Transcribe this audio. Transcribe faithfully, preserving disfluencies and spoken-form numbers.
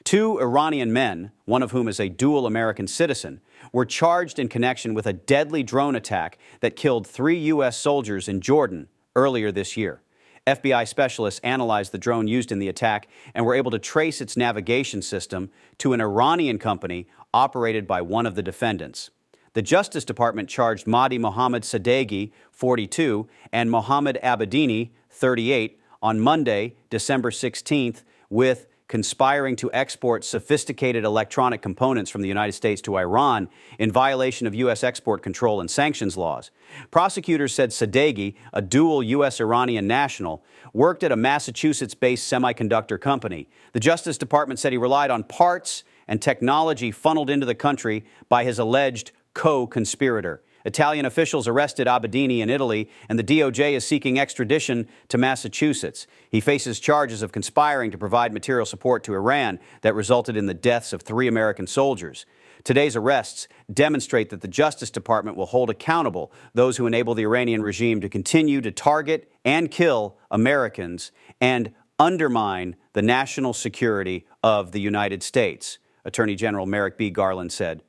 Two Iranian men, one of whom is a dual American citizen, were charged in connection with a deadly drone attack that killed three U S soldiers in Jordan earlier this year. F B I specialists analyzed the drone used in the attack and were able to trace its navigation system to an Iranian company operated by one of the defendants. The Justice Department charged Mahdi Mohammed Sadeghi, forty-two, and Mohammed Abedini, thirty-eight, on Monday, December sixteenth, with conspiring to export sophisticated electronic components from the United States to Iran in violation of U S export control and sanctions laws. Prosecutors said Sadeghi, a dual U S-Iranian national, worked at a Massachusetts-based semiconductor company. The Justice Department said he relied on parts and technology funneled into the country by his alleged co-conspirator. Italian officials arrested Abedini in Italy, and the D O J is seeking extradition to Massachusetts. He faces charges of conspiring to provide material support to Iran that resulted in the deaths of three American soldiers. Today's arrests demonstrate that the Justice Department will hold accountable those who enable the Iranian regime to continue to target and kill Americans and undermine the national security of the United States, Attorney General Merrick B. Garland said